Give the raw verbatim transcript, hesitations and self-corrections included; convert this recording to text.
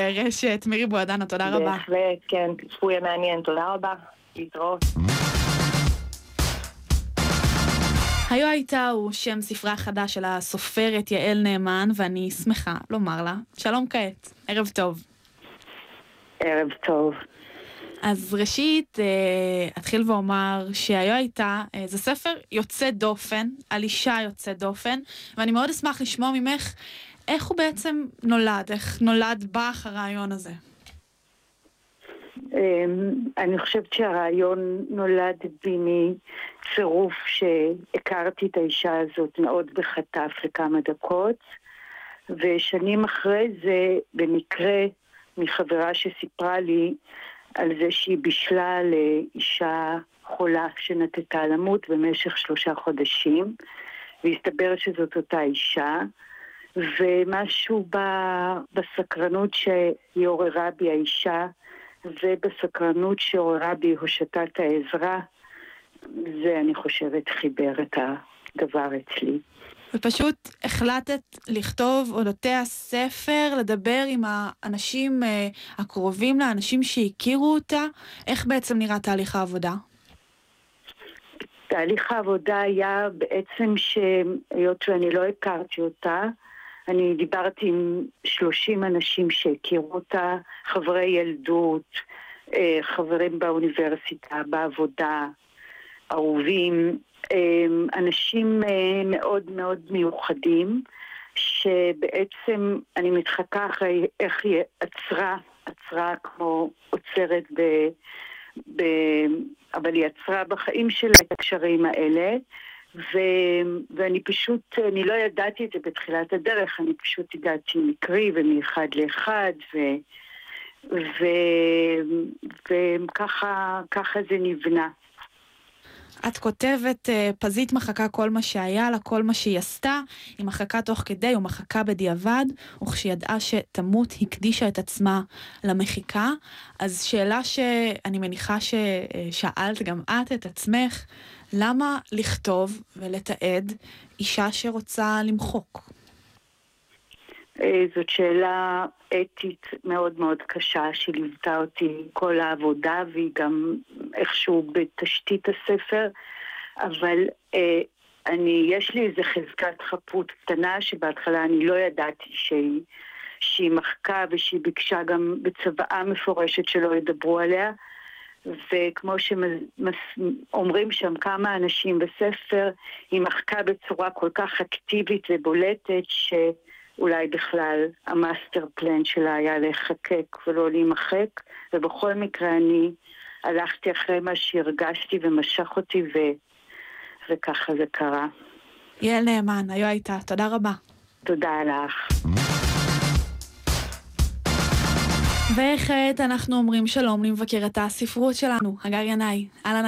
רשת, מירי בועדנה, תודה רבה. בהחלט, כן, צפוי מעניין, תודה רבה. להתראות. היו הייתה הוא שם ספרה חדש של הסופרת יעל נאמן, ואני שמחה לומר לה, שלום כעת, ערב טוב. ערב טוב. אז ראשית, אתחיל ואומר שהיו הייתה, זה ספר יוצא דופן, על אישה יוצא דופן, ואני מאוד אשמח לשמוע ממך איך הוא בעצם נולד, איך נולד בך הרעיון הזה. אני חושבת שהרעיון נולד בי מצירוף שהכרתי את האישה הזאת מאוד בחטף לכמה דקות, ושנים אחרי זה במקרה מחברה שסיפרה לי על זה שהיא בישלה לאישה חולה שנטטה למות במשך שלושה חודשים, והסתבר שזאת אותה אישה, ומשהו בסקרנות שהיא עוררה בי האישה, ובסקרנות שעוררה בי הושטת העזרה, זה אני חושבת חיבר את הדבר אצלי. ופשוט החלטת לכתוב אודותיה הספר, לדבר עם האנשים הקרובים לה, האנשים שהכירו אותה. איך בעצם נראה תהליך העבודה? תהליך העבודה היה בעצם שהיות שאני לא הכרתי אותה, אני דיברתי עם שלושים אנשים שהכירו אותה, חברי ילדות, חברים באוניברסיטה, בעבודה, אהובים, אנשים מאוד מאוד מיוחדים, שבעצם אני מתחקה אחרי איך היא עצרה, עצרה כמו עוצרת, ב, ב, אבל היא עצרה בחיים שלה את הקשרים האלה, ו, ואני פשוט, אני לא ידעתי את זה בתחילת הדרך, אני פשוט הגעתי מקרי ומאחד לאחד, ו, ו, וככה ככה זה נבנה. את כותבת, פזית מחקה כל מה שהיה לה, כל מה שהיא עשתה, היא מחקה תוך כדי ומחקה בדיעבד, וכשידעה שתמות הקדישה את עצמה למחיקה. אז שאלה שאני מניחה ששאלת גם את את עצמך, למה לכתוב ולתעד אישה שרוצה למחוק? זאת שאלה אתית מאוד מאוד קשה שליוותה אותי כל העבודה, והיא גם איכשהו בתשתית הספר, אבל אה, אני, יש לי איזו חזקת חפות קטנה שבהתחלה אני לא ידעתי שהיא, שהיא מחקה ושהיא ביקשה גם בצוואה מפורשת שלא ידברו עליה, וכמו שאומרים שם כמה אנשים בספר, היא מחקה בצורה כל כך אקטיבית ובולטת ש... אולי בכלל המאסטר פלן שלה היה להיחקק ולא להימחק, ובכל מקרה אני הלכתי אחרי מה שהרגשתי ומשך אותי, ו... וככה זה קרה. יעל נאמן, היו הייתה, תודה רבה. תודה לך. וכעת אנחנו אומרים שלום למבקרת הספרות שלנו, הגר ינאי. אהלן